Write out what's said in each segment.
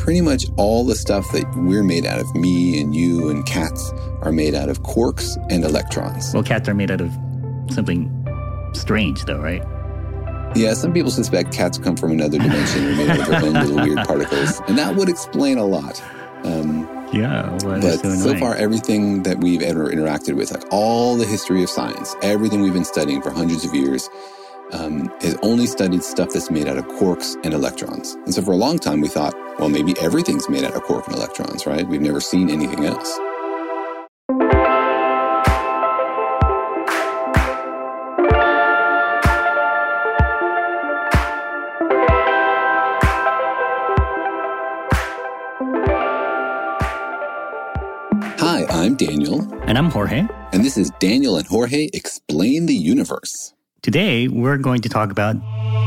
pretty much all the stuff that we're made out of, me and you and cats, are made out of quarks and electrons. Well, cats are made out of something strange, though, right? Yeah, some people suspect cats come from another dimension and made out of their own little weird particles. And that would explain a lot. But so far, everything that we've ever interacted with, like all the history of science, everything we've been studying for hundreds of years, has only studied stuff that's made out of quarks and electrons. And so for a long time, we thought, well, maybe everything's made out of quark and electrons, right? We've never seen anything else. Hi, I'm Daniel. And I'm Jorge. And this is Daniel and Jorge Explain the Universe. Today, we're going to talk about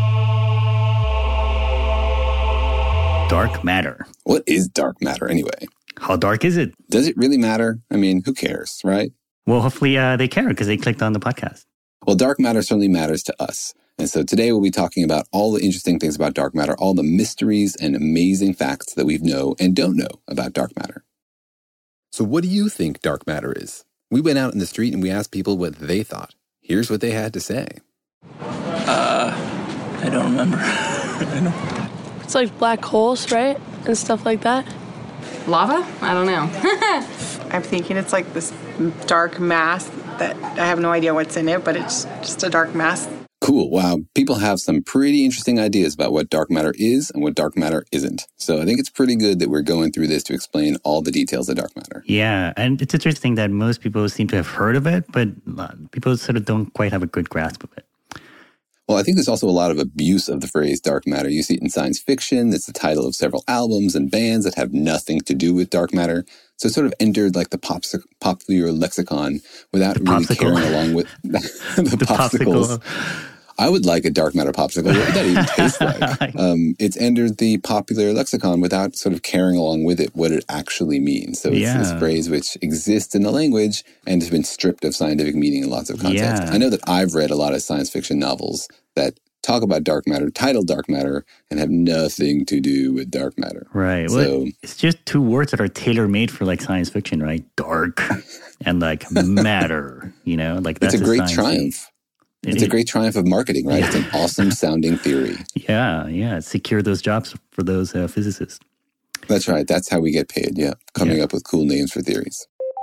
dark matter. What is dark matter anyway? How dark is it? Does it really matter? I mean, who cares, right? Well, hopefully they care because they clicked on the podcast. Well, dark matter certainly matters to us. And so today we'll be talking about all the interesting things about dark matter, all the mysteries and amazing facts that we know and don't know about dark matter. So what do you think dark matter is? We went out in the street and we asked people what they thought. Here's what they had to say. I don't remember. It's like black holes, right? And stuff like that. Lava? I don't know. I'm thinking it's like this dark mass that I have no idea what's in it, but it's just a dark mass. Cool. Wow. People have some pretty interesting ideas about what dark matter is and what dark matter isn't. So I think it's pretty good that we're going through this to explain all the details of dark matter. Yeah. And it's interesting that most people seem to have heard of it, but people sort of don't quite have a good grasp of it. Well, I think there's also a lot of abuse of the phrase dark matter. You see it in science fiction. It's the title of several albums and bands that have nothing to do with dark matter. So it sort of entered like the popular lexicon without really caring along with the popsicles. I would like a dark matter popsicle. What would that even taste like? It's entered the popular lexicon without sort of carrying along with it what it actually means. So it's this phrase which exists in the language and has been stripped of scientific meaning in lots of contexts. Yeah. I know that I've read a lot of science fiction novels that talk about dark matter, titled dark matter, and have nothing to do with dark matter. Right. So, well, it's just two words that are tailor-made for like science fiction, right? Dark and like matter, you know? Like that's it's a great triumph. It's a great triumph of marketing, right? Yeah. It's an awesome sounding theory. Yeah. Secure those jobs for those physicists. That's right. That's how we get paid, coming up with cool names for theories.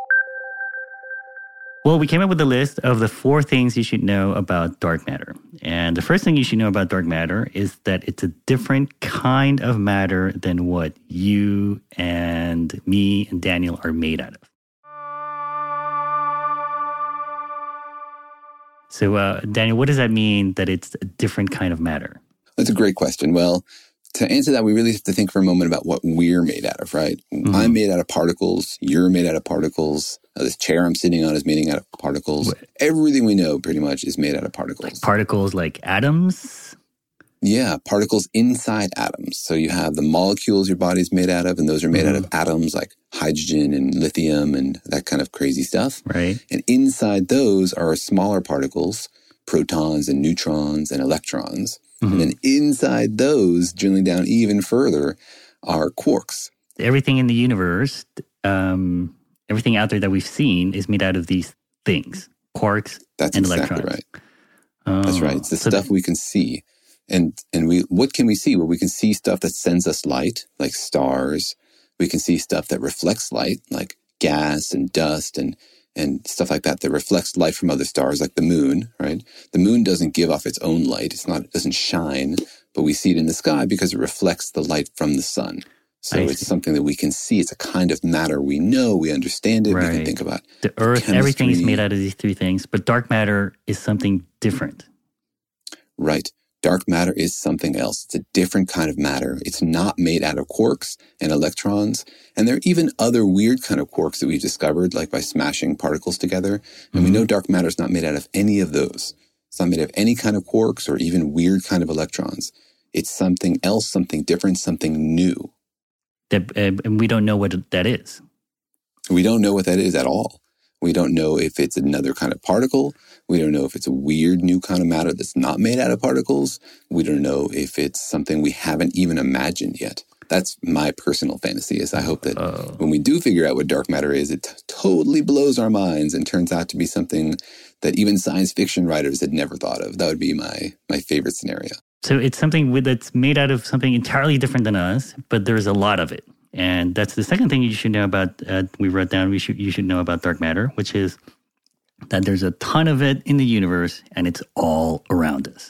Well, we came up with a list of the 4 things you should know about dark matter. And the first thing you should know about dark matter is that it's a different kind of matter than what you and me and Daniel are made out of. So, Daniel, what does that mean that it's a different kind of matter? That's a great question. Well, to answer that, we really have to think for a moment about what we're made out of, right? Mm-hmm. I'm made out of particles. You're made out of particles. This chair I'm sitting on is made out of particles. Everything we know pretty much is made out of particles. Like particles like atoms? Yeah, particles inside atoms. So you have the molecules your body's made out of, and those are made out of atoms like hydrogen and lithium and that kind of crazy stuff. Right. And inside those are smaller particles, protons and neutrons and electrons. Mm-hmm. And then inside those, drilling down even further, are quarks. Everything in the universe, everything out there that we've seen is made out of these things, quarks and electrons. That's exactly right. That's right. It's the stuff we can see. And what can we see? Well, we can see stuff that sends us light, like stars. We can see stuff that reflects light, like gas and dust and stuff like that reflects light from other stars, like the moon, right? The moon doesn't give off its own light. It doesn't shine, but we see it in the sky because it reflects the light from the sun. So it's something that we can see. It's a kind of matter we know, we understand it, we can think about. The earth, everything is made out of these 3 things, but dark matter is something different. Right. Dark matter is something else. It's a different kind of matter. It's not made out of quarks and electrons. And there are even other weird kind of quarks that we've discovered, like by smashing particles together. And we know dark matter is not made out of any of those. It's not made of any kind of quarks or even weird kind of electrons. It's something else, something different, something new. And we don't know what that is. We don't know what that is at all. We don't know if it's another kind of particle. We don't know if it's a weird new kind of matter that's not made out of particles. We don't know if it's something we haven't even imagined yet. That's my personal fantasy, is I hope that when we do figure out what dark matter is, it totally blows our minds and turns out to be something that even science fiction writers had never thought of. That would be my favorite scenario. So it's something that's made out of something entirely different than us, but there's a lot of it. And that's the second thing you should know about, we wrote down, you should know about dark matter, which is that there's a ton of it in the universe and it's all around us.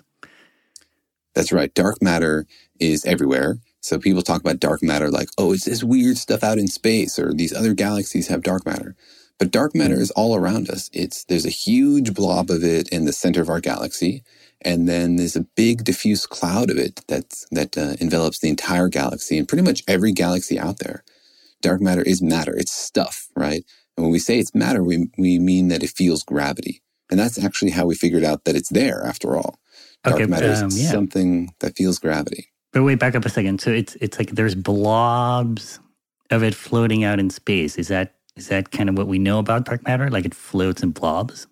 That's right. Dark matter is everywhere. So people talk about dark matter like, oh, it's this weird stuff out in space, or these other galaxies have dark matter. But dark matter is all around us. There's a huge blob of it in the center of our galaxy. And then there's a big diffuse cloud of it that envelops the entire galaxy and pretty much every galaxy out there. Dark matter is matter. It's stuff, right? And when we say it's matter, we mean that it feels gravity. And that's actually how we figured out that it's there after all. Dark matter is something that feels gravity. But wait, back up a second. So it's like there's blobs of it floating out in space. Is that kind of what we know about dark matter? Like it floats in blobs?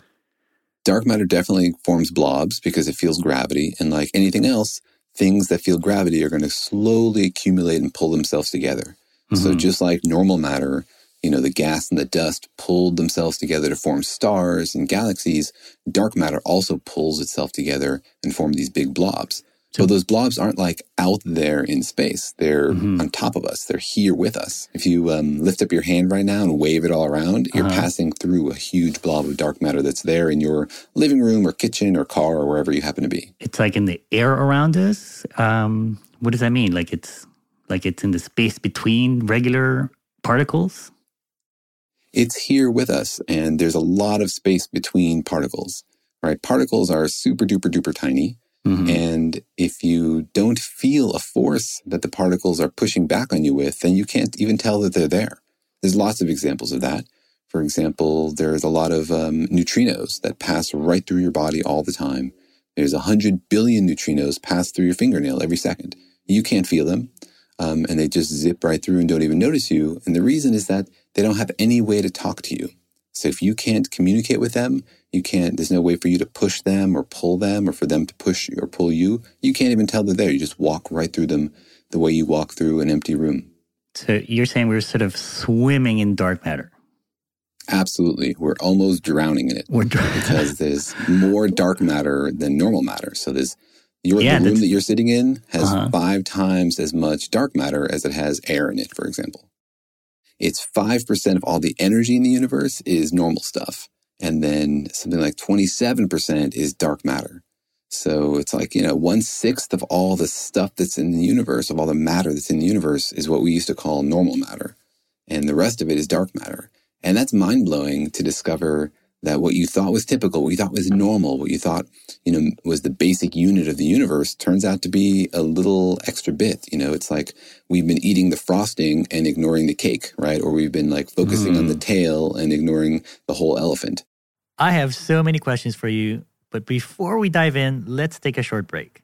Dark matter definitely forms blobs because it feels gravity. And like anything else, things that feel gravity are going to slowly accumulate and pull themselves together. Mm-hmm. So just like normal matter, the gas and the dust pulled themselves together to form stars and galaxies, dark matter also pulls itself together and forms these big blobs. So those blobs aren't like out there in space. They're on top of us. They're here with us. If you lift up your hand right now and wave it all around, you're passing through a huge blob of dark matter that's there in your living room or kitchen or car or wherever you happen to be. It's like in the air around us. What does that mean? Like it's in the space between regular particles? It's here with us, and there's a lot of space between particles, right? Particles are super duper duper tiny. Mm-hmm. And if you don't feel a force that the particles are pushing back on you with, then you can't even tell that they're there. There's lots of examples of that. For example, there's a lot of neutrinos that pass right through your body all the time. There's 100 billion neutrinos pass through your fingernail every second. You can't feel them, and they just zip right through and don't even notice you. And the reason is that they don't have any way to talk to you. So if you can't communicate with them, there's no way for you to push them or pull them or for them to push or pull you. You can't even tell they're there. You just walk right through them the way you walk through an empty room. So you're saying we're sort of swimming in dark matter? Absolutely. We're almost drowning in it. Because there's more dark matter than normal matter. So the room that you're sitting in has 5 times as much dark matter as it has air in it, for example. It's 5% of all the energy in the universe is normal stuff. And then something like 27% is dark matter. So it's like, 1/6 of all the stuff that's in the universe, of all the matter that's in the universe, is what we used to call normal matter. And the rest of it is dark matter. And that's mind-blowing to discover that what you thought was typical, what you thought was normal, what you thought, was the basic unit of the universe turns out to be a little extra bit. It's like we've been eating the frosting and ignoring the cake, right? Or we've been like focusing on the tail and ignoring the whole elephant. I have so many questions for you, but before we dive in, let's take a short break.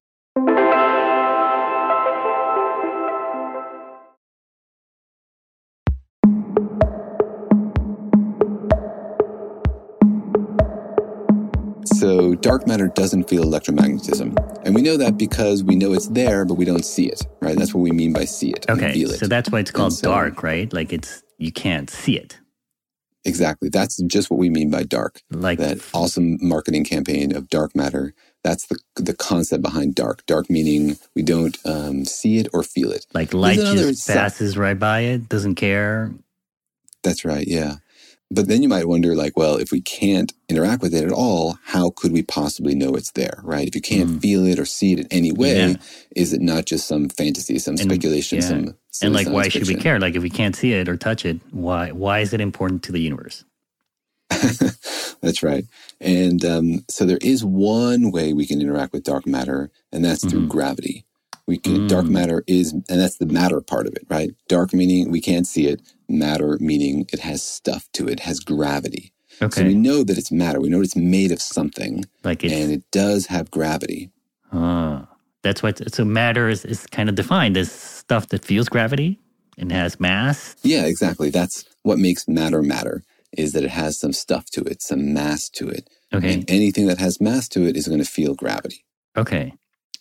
So dark matter doesn't feel electromagnetism. And we know that because we know it's there, but we don't see it, right? That's what we mean by see it. Okay, feel it. So that's why it's called dark, right? Like you can't see it. Exactly. That's just what we mean by dark. Like that awesome marketing campaign of dark matter. That's the concept behind dark. Dark meaning we don't see it or feel it. Like light just passes right by it, doesn't care. That's right, yeah. But then you might wonder, like, well, if we can't interact with it at all, how could we possibly know it's there, right? If you can't feel it or see it in any way, is it not just some fantasy, some speculation, some and like, why should we care? Like, if we can't see it or touch it, why is it important to the universe? That's right. And so there is one way we can interact with dark matter, and that's through gravity. We can dark matter is, and that's the matter part of it, right? Dark meaning we can't see it. Matter meaning it has stuff to it, has gravity. Okay. So we know that it's matter. We know it's made of something, and it does have gravity. That's why. So matter is kind of defined as stuff that feels gravity and has mass. Yeah, exactly. That's what makes matter matter, is that it has some stuff to it, some mass to it. Okay. And anything that has mass to it is going to feel gravity. Okay.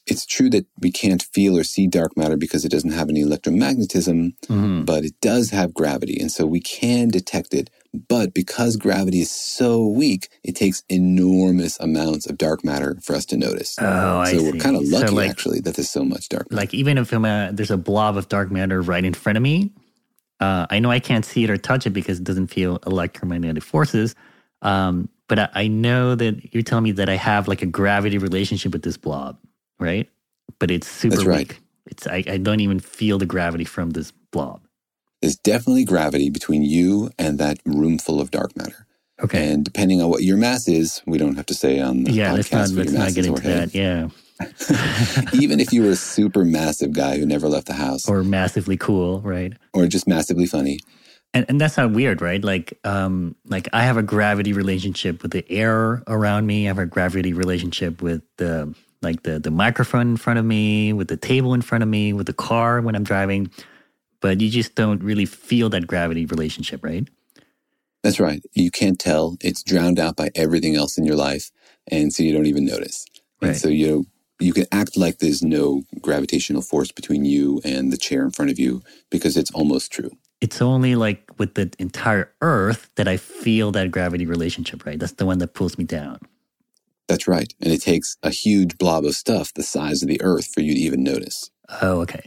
it's true that we can't feel or see dark matter because it doesn't have any electromagnetism, but it does have gravity. And so we can detect it. But because gravity is so weak, it takes enormous amounts of dark matter for us to notice. Oh, I see. So we're kind of lucky, So, like, actually, that there's so much dark matter. Like even if there's a blob of dark matter right in front of me, I know I can't see it or touch it because it doesn't feel electromagnetic forces. But I know that you're telling me that I have like a gravity relationship with this blob, right? But it's super That's right. weak. I don't even feel the gravity from this blob. There's definitely gravity between you and that room full of dark matter. Okay. And depending on what your mass is, we don't have to say on the podcast what your mass get is into that. Yeah. Even if you were a super massive guy who never left the house. Or massively cool, right? Or just massively funny. And that's not weird, right? Like I have a gravity relationship with the air around me. I have a gravity relationship with the microphone in front of me, with the table in front of me, with the car when I'm driving. But you just don't really feel that gravity relationship, right? That's right. You can't tell. It's drowned out by everything else in your life. And so you don't even notice. Right. And so you can act like there's no gravitational force between you and the chair in front of you because it's almost true. It's only like with the entire Earth that I feel that gravity relationship, right? That's the one that pulls me down. That's right. And it takes a huge blob of stuff the size of the Earth for you to even notice. Oh, okay.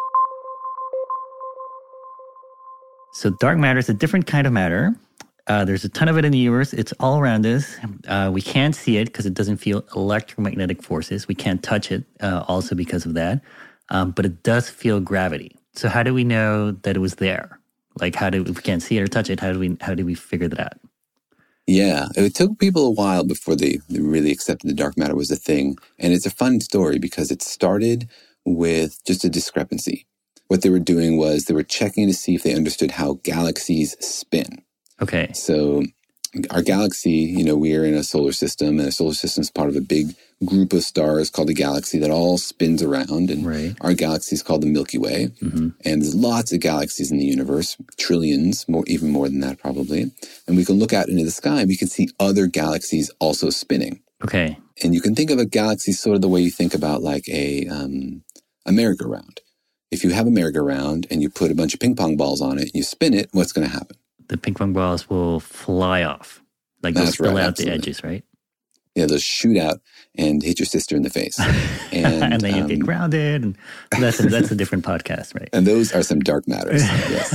So dark matter is a different kind of matter. There's a ton of it in the universe. It's all around us. We can't see it because it doesn't feel electromagnetic forces. We can't touch it also because of that. But it does feel gravity. So how do we know that it was there? Like if we can't see it or touch it, how do we figure that out? Yeah, it took people a while before they really accepted the dark matter was a thing. And it's a fun story because it started with just a discrepancy. What they were doing was they were checking to see if they understood how galaxies spin. Okay. So our galaxy, we're in a solar system, and a solar system is part of a big group of stars called a galaxy that all spins around. And right. Our galaxy is called the Milky Way. Mm-hmm. And there's lots of galaxies in the universe, trillions, even more than that probably. And we can look out into the sky and we can see other galaxies also spinning. Okay. And you can think of a galaxy sort of the way you think about like a merry-go-round. If you have a merry-go-round and you put a bunch of ping pong balls on it and you spin it, what's going to happen? The ping pong balls will fly off. Like they'll spill out the edges, right? Yeah, they'll shoot out and hit your sister in the face. And then you get grounded. And that's a different podcast, right? And those are some dark matters, yes.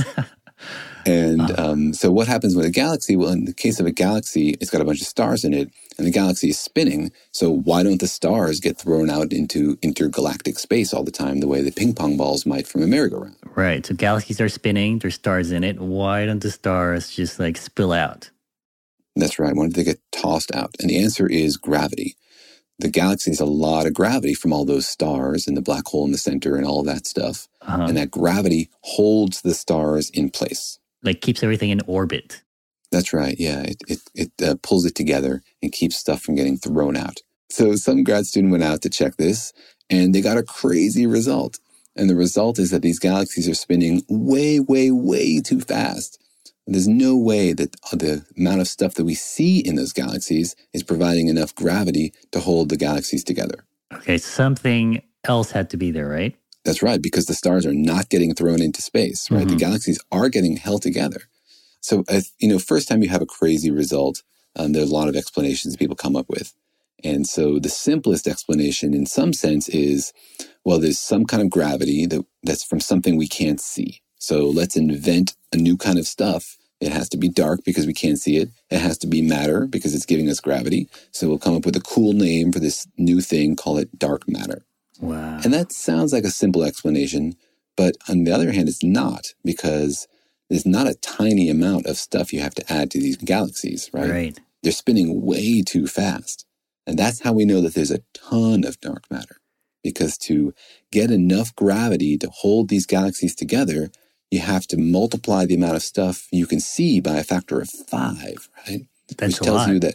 And so what happens with a galaxy? Well, in the case of a galaxy, it's got a bunch of stars in it, and the galaxy is spinning. So why don't the stars get thrown out into intergalactic space all the time the way the ping pong balls might from a merry-go-round? Right. So galaxies are spinning. There's stars in it. Why don't the stars just like spill out? That's right. Why don't they get tossed out? And the answer is gravity. The galaxy has a lot of gravity from all those stars and the black hole in the center and all of that stuff. Uh-huh. And that gravity holds the stars in place. Like keeps everything in orbit. That's right. Yeah. It pulls it together and keeps stuff from getting thrown out. So some grad student went out to check this and they got a crazy result. And the result is that these galaxies are spinning way, way, way too fast. There's no way that the amount of stuff that we see in those galaxies is providing enough gravity to hold the galaxies together. Okay, something else had to be there, right? That's right, because the stars are not getting thrown into space, right? Mm-hmm. The galaxies are getting held together. So, first time you have a crazy result, there's a lot of explanations people come up with. And so the simplest explanation in some sense is, well, there's some kind of gravity that's from something we can't see. So let's invent a new kind of stuff. It has to be dark because we can't see it. It has to be matter because it's giving us gravity. So we'll come up with a cool name for this new thing, call it dark matter. Wow. And that sounds like a simple explanation, but on the other hand, it's not, because there's not a tiny amount of stuff you have to add to these galaxies, right? Right. They're spinning way too fast. And that's how we know that there's a ton of dark matter. Because to get enough gravity to hold these galaxies together, you have to multiply the amount of stuff you can see by a factor of 5, right? That's Which tells you that,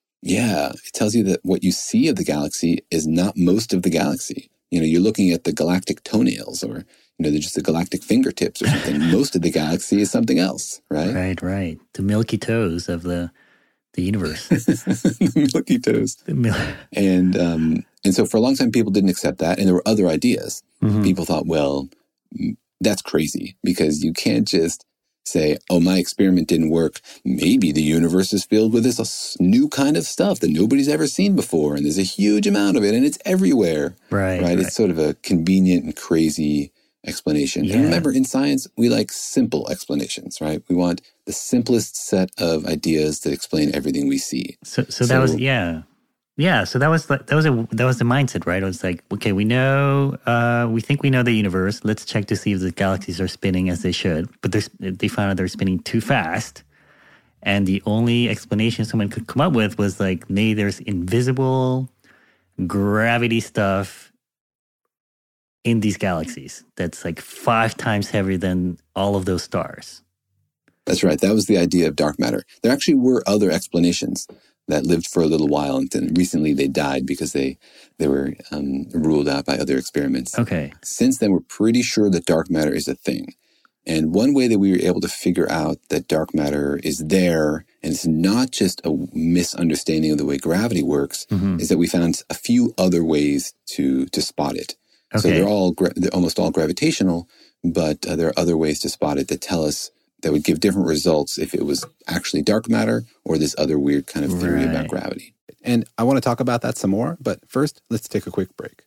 it tells you that what you see of the galaxy is not most of the galaxy. You're looking at the galactic toenails, or, they're just the galactic fingertips or something. Most of the galaxy is something else, right? Right. The milky toes of the universe. The milky toes. And so for a long time, people didn't accept that. And there were other ideas. Mm-hmm. People thought, well, that's crazy because you can't just say, oh, my experiment didn't work. Maybe the universe is filled with this new kind of stuff that nobody's ever seen before. And there's a huge amount of it and it's everywhere. Right. It's sort of a convenient and crazy explanation. Yeah. And remember, in science, we like simple explanations, right? We want the simplest set of ideas that explain everything we see. So that was, Yeah, so that was the mindset, right? It was like, okay, we think we know the universe. Let's check to see if the galaxies are spinning as they should. But they found out they're spinning too fast. And the only explanation someone could come up with was like, maybe there's invisible gravity stuff in these galaxies that's like 5 times heavier than all of those stars. That's right. That was the idea of dark matter. There actually were other explanations that lived for a little while, and then recently they died because they were ruled out by other experiments. Okay. Since then, we're pretty sure that dark matter is a thing. And one way that we were able to figure out that dark matter is there, and it's not just a misunderstanding of the way gravity works, is that we found a few other ways to spot it. Okay. So they're almost all gravitational, but there are other ways to spot it that tell us that would give different results if it was actually dark matter or this other weird kind of theory about gravity. And I want to talk about that some more, but first, let's take a quick break.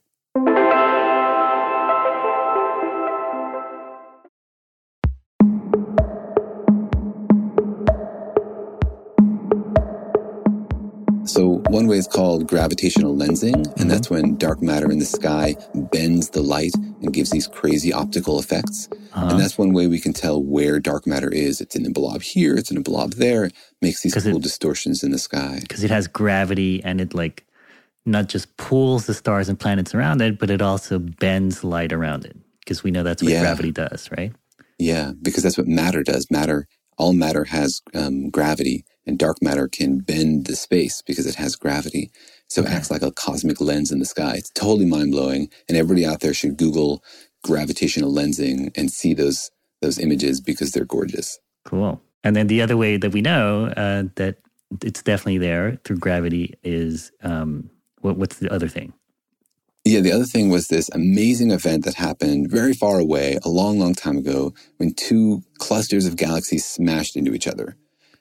So one way is called gravitational lensing, and that's when dark matter in the sky bends the light and gives these crazy optical effects. And that's one way we can tell where dark matter is. It's in a blob here, it's in a blob there. It makes these cool distortions in the sky. Because it has gravity and it like not just pulls the stars and planets around it, but it also bends light around it. Because we know that's what gravity does, right? Yeah, because that's what matter does. All matter has gravity, and dark matter can bend the space because it has gravity. So it acts like a cosmic lens in the sky. It's totally mind-blowing, and everybody out there should Google gravitational lensing and see those images because they're gorgeous. Cool. And then the other way that we know that it's definitely there through gravity is, what's the other thing? Yeah, the other thing was this amazing event that happened very far away, a long, long time ago, when 2 clusters of galaxies smashed into each other.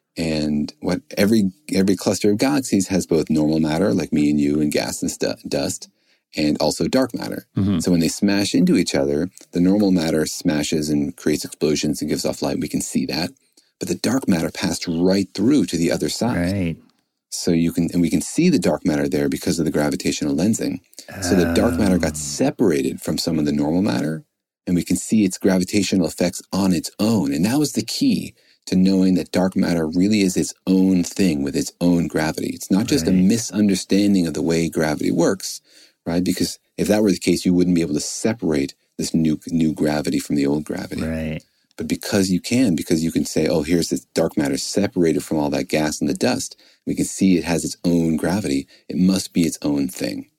And what every cluster of galaxies has both normal matter, like me and you, and gas and dust, and also dark matter. So when they smash into each other, the normal matter smashes and creates explosions and gives off light. We can see that. But the dark matter passed right through to the other side. Right. So we can see the dark matter there because of the gravitational lensing. So the dark matter got separated from some of the normal matter, and we can see its gravitational effects on its own. And that was the key to knowing that dark matter really is its own thing with its own gravity. It's not just a misunderstanding of the way gravity works, right? Because if that were the case, you wouldn't be able to separate this new gravity from the old gravity. Right. But because you can say, oh, here's this dark matter separated from all that gas and the dust. We can see it has its own gravity. It must be its own thing.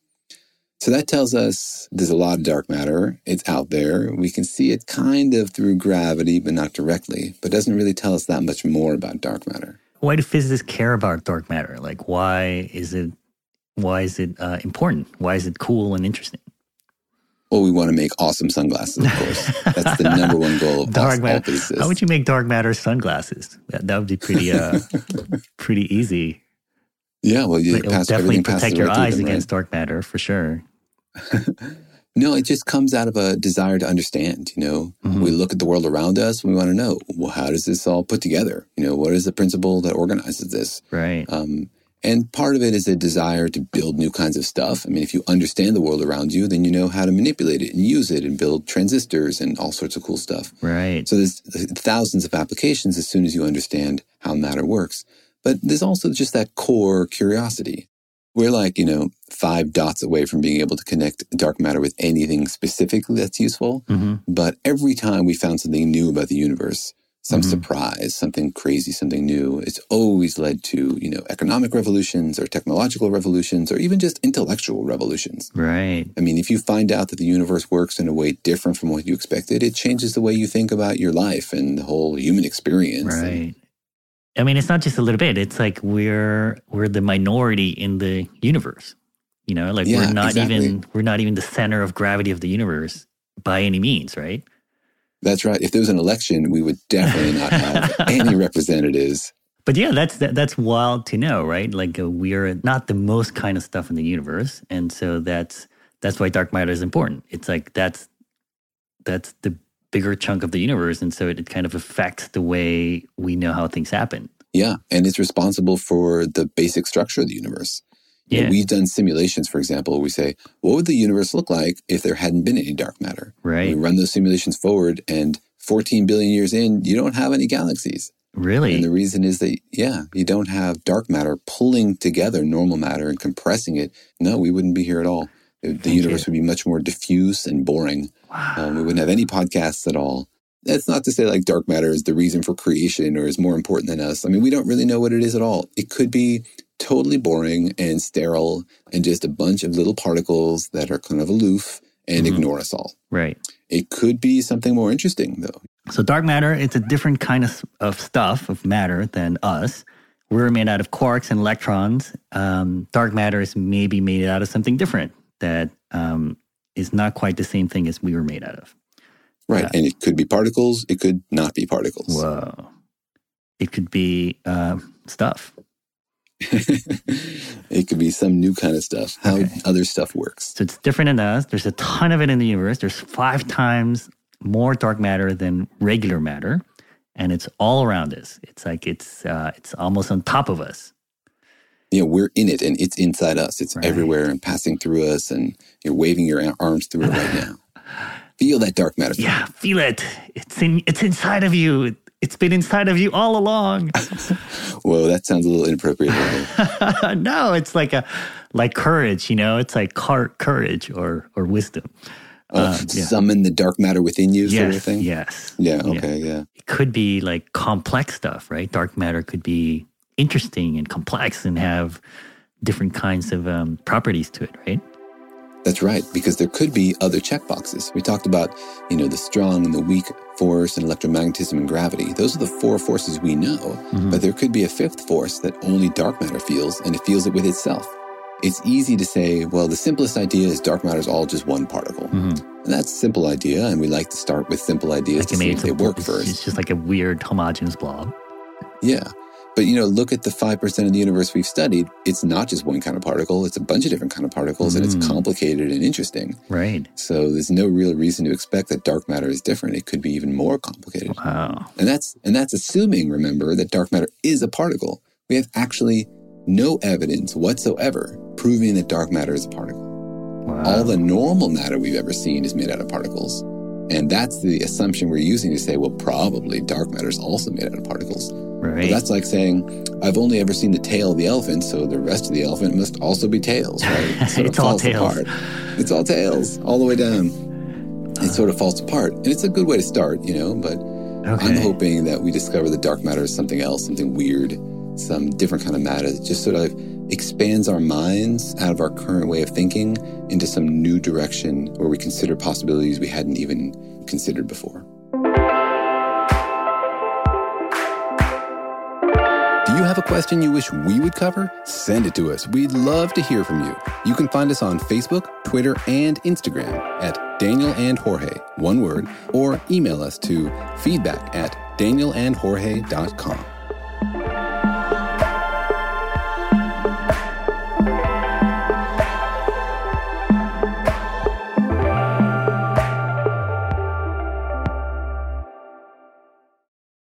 So that tells us there's a lot of dark matter. It's out there. We can see it kind of through gravity, but not directly. But it doesn't really tell us that much more about dark matter. Why do physicists care about dark matter? Like, why is it important? Why is it cool and interesting? Well, we want to make awesome sunglasses, of course. That's the number one goal of dark all matter. physicists. How would you make dark matter sunglasses? That would be pretty easy. Yeah, well, It'll definitely protect your eyes against dark matter for sure. No, it just comes out of a desire to understand. We look at the world around us and we want to know, well, how does this all put together? What is the principle that organizes this? Right. And part of it is a desire to build new kinds of stuff. I mean, if you understand the world around you, then you know how to manipulate it and use it and build transistors and all sorts of cool stuff. Right. So there's thousands of applications as soon as you understand how matter works. But there's also just that core curiosity. We're like, 5 dots away from being able to connect dark matter with anything specifically that's useful. But every time we found something new about the universe, some surprise, something crazy, something new, it's always led to, economic revolutions or technological revolutions or even just intellectual revolutions. Right. I mean, if you find out that the universe works in a way different from what you expected, it changes the way you think about your life and the whole human experience. Right. I mean, it's not just a little bit. It's like we're the minority in the universe. You know, like Yeah, we're not even the center of gravity of the universe by any means, right? That's right. If there was an election, we would definitely not have any representatives. But yeah, that's wild to know, right? Like we are not the most kind of stuff in the universe, and so that's why dark matter is important. It's like that's the bigger chunk of the universe, and so it kind of affects the way we know how things happen. Yeah, and it's responsible for the basic structure of the universe. You know, we've done simulations, for example, where we say, what would the universe look like if there hadn't been any dark matter? Right. And we run those simulations forward, and 14 billion years in, you don't have any galaxies. Really? And the reason is that, you don't have dark matter pulling together normal matter and compressing it. No, we wouldn't be here at all. The universe would be much more diffuse and boring. Wow. We wouldn't have any podcasts at all. That's not to say like dark matter is the reason for creation or is more important than us. I mean, we don't really know what it is at all. It could be totally boring and sterile and just a bunch of little particles that are kind of aloof and ignore us all. Right. It could be something more interesting, though. So dark matter, it's a different kind of stuff, of matter than us. We're made out of quarks and electrons. Dark matter is maybe made out of something different that is not quite the same thing as we were made out of. Right. And it could be particles. It could not be particles. Whoa. It could be stuff. It could be some new kind of stuff, how other stuff works. So it's different than us. There's a ton of it in the universe. There's 5 times more dark matter than regular matter. And it's all around us. It's like it's almost on top of us. Yeah, we're in it and it's inside us. It's everywhere and passing through us, and you're waving your arms through it right now. Feel that dark matter. Yeah, feel it. It's inside of you. It's been inside of you all along. Whoa, that sounds a little inappropriate. No, it's like courage, you know? It's like courage or wisdom. Summon the dark matter within you, sort of thing? Yes. Yeah, okay, yeah. It could be like complex stuff, right? Dark matter could be interesting and complex and have different kinds of properties to it, right? That's right, because there could be other checkboxes. We talked about, the strong and the weak force and electromagnetism and gravity. Those are the 4 forces we know, but there could be a 5th force that only dark matter feels, and it feels it with itself. It's easy to say, well, the simplest idea is dark matter is all just one particle. And that's a simple idea, and we like to start with simple ideas to see if they work first. It's just like a weird homogeneous blob. Yeah. But, look at the 5% of the universe we've studied. It's not just one kind of particle. It's a bunch of different kind of particles, and it's complicated and interesting. Right. So there's no real reason to expect that dark matter is different. It could be even more complicated. Wow. And that's assuming, remember, that dark matter is a particle. We have actually no evidence whatsoever proving that dark matter is a particle. Wow. All the normal matter we've ever seen is made out of particles. And that's the assumption we're using to say, well, probably dark matter is also made out of particles. Right. But that's like saying, I've only ever seen the tail of the elephant, so the rest of the elephant must also be tails, right? It sort of falls apart. It's all tails, all the way down. It sort of falls apart. And it's a good way to start, but I'm hoping that we discover that dark matter is something else, something weird, some different kind of matter that just sort of expands our minds out of our current way of thinking into some new direction where we consider possibilities we hadn't even considered before. Do you have a question you wish we would cover? Send it to us. We'd love to hear from you. You can find us on Facebook, Twitter, and Instagram at Daniel and Jorge, one word, or email us to feedback@danielandjorge.com.